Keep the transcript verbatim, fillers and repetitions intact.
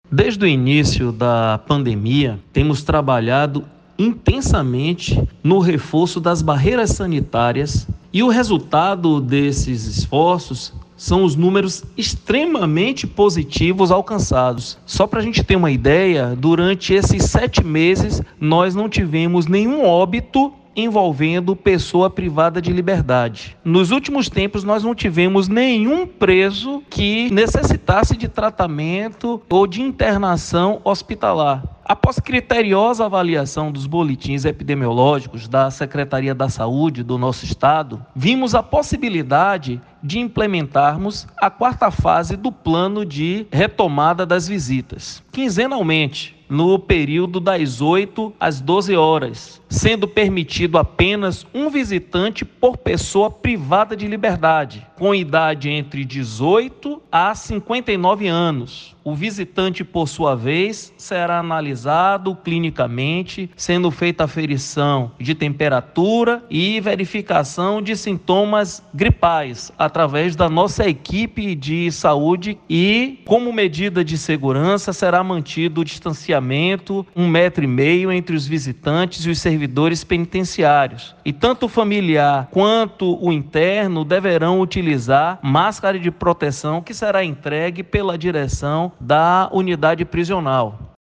Desde o início da pandemia, temos trabalhado intensamente no reforço das barreiras sanitárias e o resultado desses esforços são os números extremamente positivos alcançados. Só para a gente ter uma ideia, durante esses sete meses nós não tivemos nenhum óbito envolvendo pessoa privada de liberdade. Nos últimos tempos, nós não tivemos nenhum preso que necessitasse de tratamento ou de internação hospitalar. Após criteriosa avaliação dos boletins epidemiológicos da Secretaria da Saúde do nosso estado, vimos a possibilidade de implementarmos a quarta fase do plano de retomada das visitas, quinzenalmente, no período das oito às doze horas, sendo permitido apenas um visitante por pessoa privada de liberdade, com idade entre dezoito a cinquenta e nove anos. O visitante, por sua vez, será analisado clinicamente, sendo feita aferição de temperatura e verificação de sintomas gripais, através da nossa equipe de saúde, e, como medida de segurança, será mantido o distanciamento, um metro e meio entre os visitantes e os servidores penitenciários. E tanto o familiar quanto o interno deverão utilizar máscara de proteção que será entregue pela direção da unidade prisional.